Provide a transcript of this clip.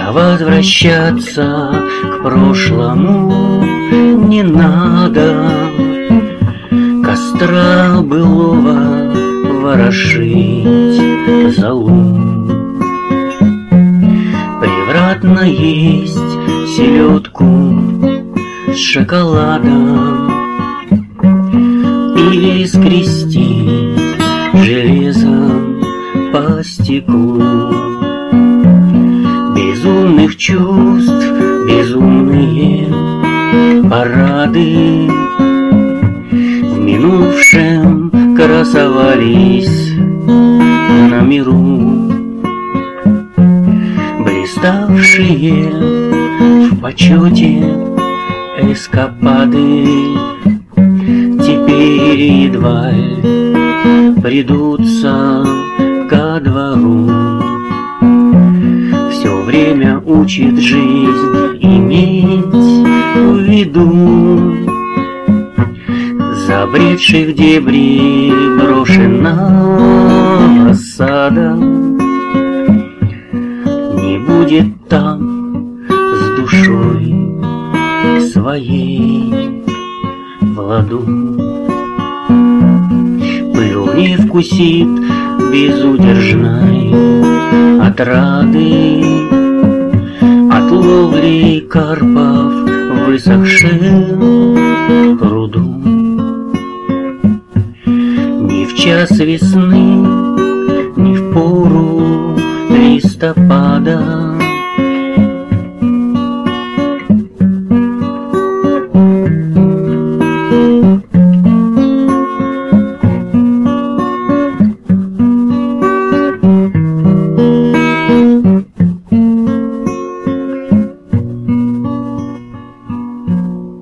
А возвращаться к прошлому не надо, костра былого ворошить золу. Превратно есть селедку с шоколадом или скрести железом по стеклу. Безумных чувств, безумные парады в минувшем красовались на миру. Блиставшие в почете эскапады теперь едва ли придутся ко двору. Все время учит жизнь иметь в виду забредший в дебри брошенного сада. Не будет там с душой своей в ладу. Пыл не вкусит безудержной отрады от ловли карпов в высохшем пруду. Ни в час весны, ни в пору листопада